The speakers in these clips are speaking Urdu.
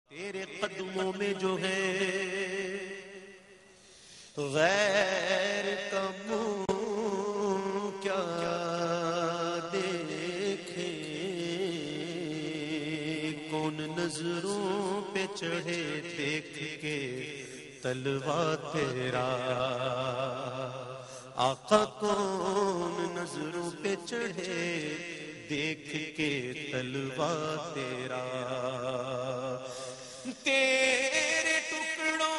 تیرے قدموں میں جو ہے غیر کا منہ کیا دیکھے، کون نظروں پہ چڑھے دیکھ کے تلوا تیرا، آقا کون نظروں پہ چڑھے دیکھ کے تلوا تیرا، تیرے ٹکڑوں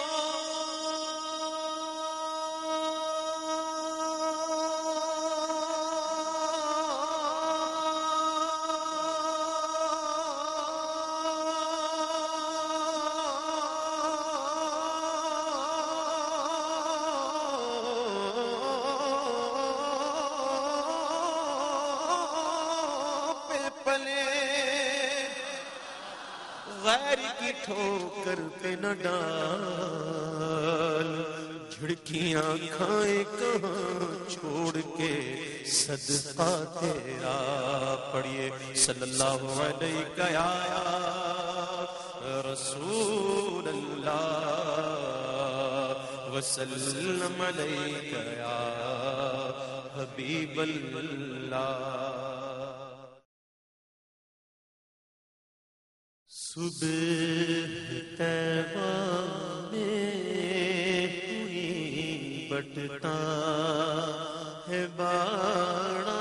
پہ پلے، غیر کی ٹھوکر پہ نہ ڈال، جھڑکیاں کھائیں کہاں چھوڑ کے صدقہ تیرا، پڑھیے صلی اللہ علیہ یا رسول اللہ وسلم علیہ یا حبیب اللہ۔ صبح طیبہ میں ہوئی بٹتا ہے باڑا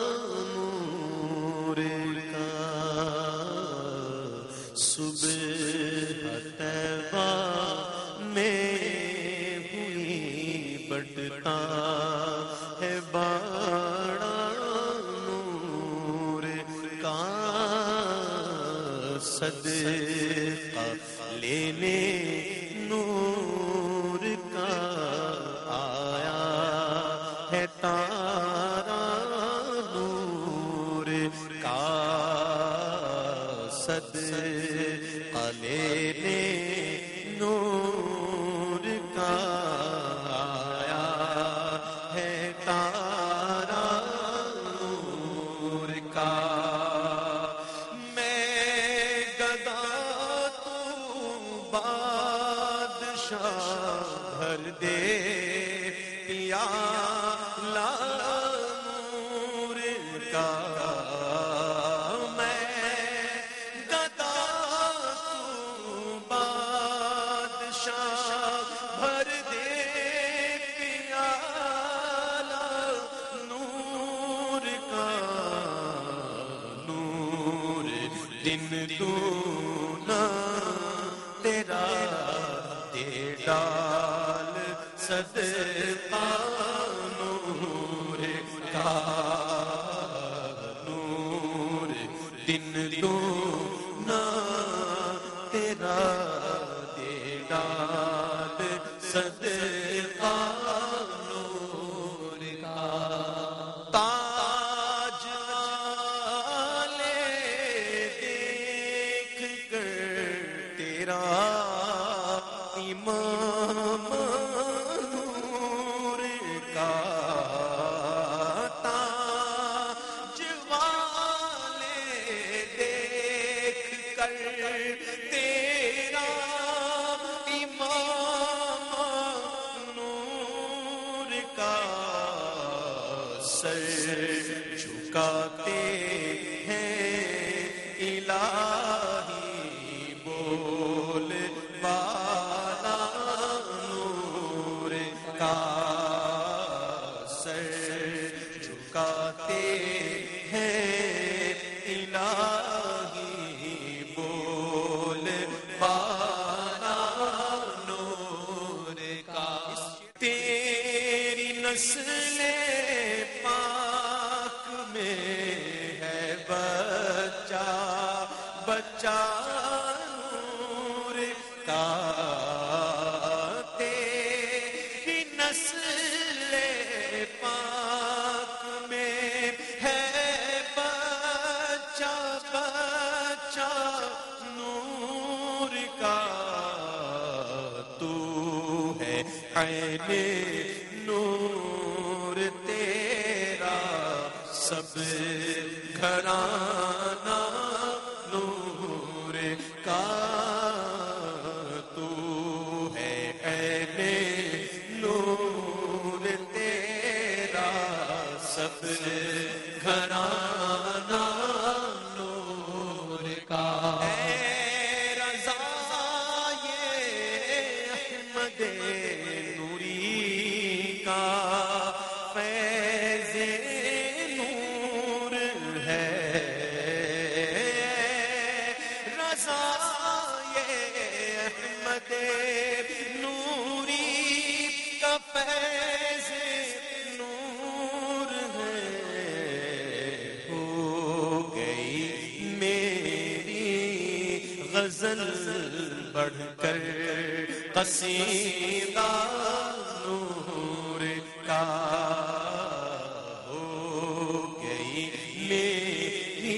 نور کا، صبح طیبہ میں ہوئی بٹتا ہے باڑا نور کا، صدقہ لینے نور کا آیا ہے تارا نور کا، صدقہ لینے نور کا آیا ہے تارا نور کا، بھر دے پیالہ نور کا، میں گدا تو بادشاہ بھر دے پیالہ نور کا، نور دن دونا تیرا دے ڈال صدقہ نور کا، نور دن دونا تیرا دے ڈال صدقہ نور کا، تاج والے دیکھ کر تیرا امام نور کا، تاج والے دیکھ کر تیرا امام نور کا، سر جھکاتے ہیں الہی بول والا نور کا، سر جھکاتے ہیں الہی بول والا نور کا، تیری نسل پاک میں ہے بچہ بچہ نور کا، تیری نسل پاک میں ہے بچہ بچہ نور کا، تو ہے عین نور تیرا سب گھرانہ نور کا غزل بڑھ کر قصیدہ نور کا ہو گئی میری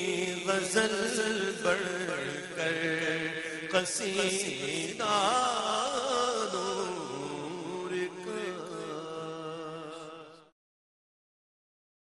غزل بڑھ کر قصیدہ